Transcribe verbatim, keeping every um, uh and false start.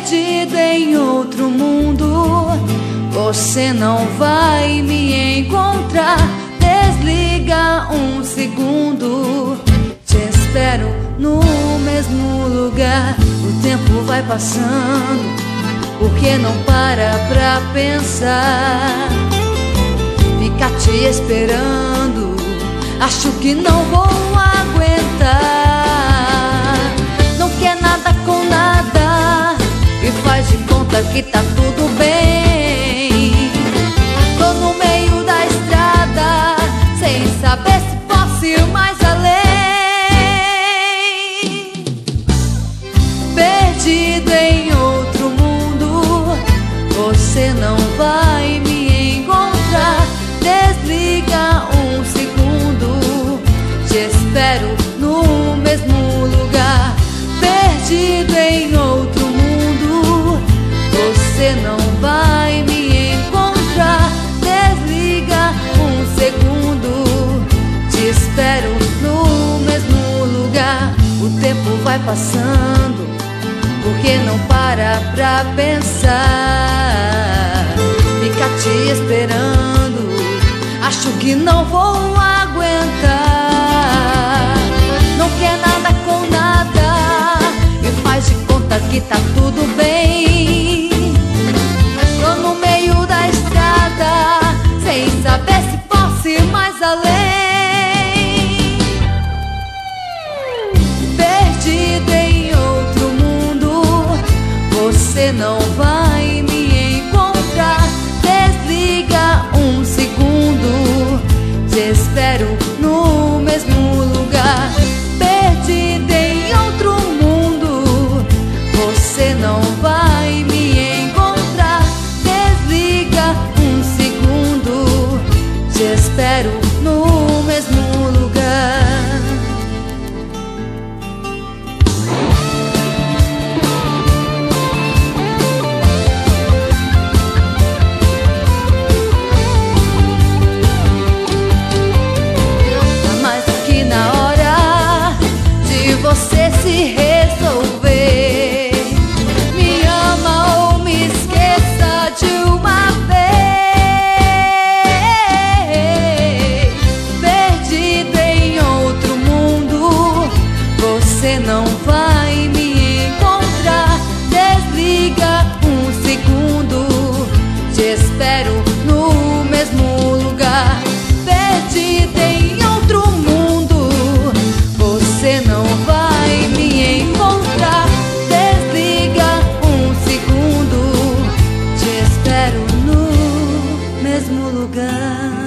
perdido em outro mundo. Você não vai me encontrar. Desliga um segundo. Te espero no mesmo lugar. O tempo vai passando, porque não para pra pensar. Ficar te esperando, acho que não vou aguentar. Não quer nada com nada e faz de conta que tá tudo bem. Tô no meio da estrada, sem saber se posso ir mais além. Perdido em outro mundo, você não vai me encontrar. Desliga um segundo, te espero no mesmo lugar. Perdido em outro mundo, você não vai me encontrar. Desliga um segundo, te espero no mesmo lugar. O tempo vai passando, porque não para pra pensar. Fica te esperando, acho que não vou aguentar. Não quer nada com nada e faz de conta que tá tudo bem. Tô no meio da estrada, sem saber se posso ir mais além. Perdido em outro mundo, você não vai me encontrar. Desliga um segundo, te espero no mesmo lugar. Perdido em outro mundo, você não vai me encontrar. Desliga um segundo, te espero no mesmo lugar. Você se resolver, me ama ou me esqueça de uma vez. Perdido em outro mundo, você não vai me encontrar. Desliga um segundo, te espero no mesmo lugar. Perdido em outro mundo, você não vai me encontrar. Desliga um segundo, te espero no mesmo lugar.